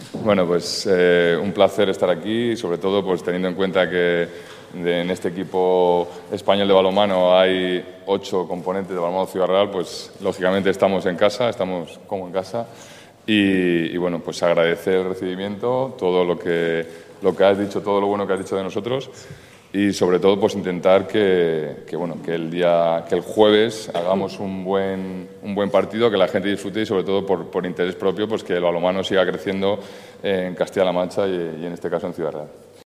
Bueno, pues un placer estar aquí y sobre todo pues teniendo en cuenta que en este equipo español de balonmano hay 8 componentes de Balonmano Ciudad Real, pues lógicamente estamos en casa, estamos como en casa y bueno, pues agradecer el recibimiento, todo lo que has dicho, todo lo bueno que has dicho de nosotros y sobre todo pues intentar que el jueves hagamos un buen partido, que la gente disfrute y sobre todo por interés propio pues que el balonmano siga creciendo en Castilla-La Mancha y en este caso en Ciudad Real.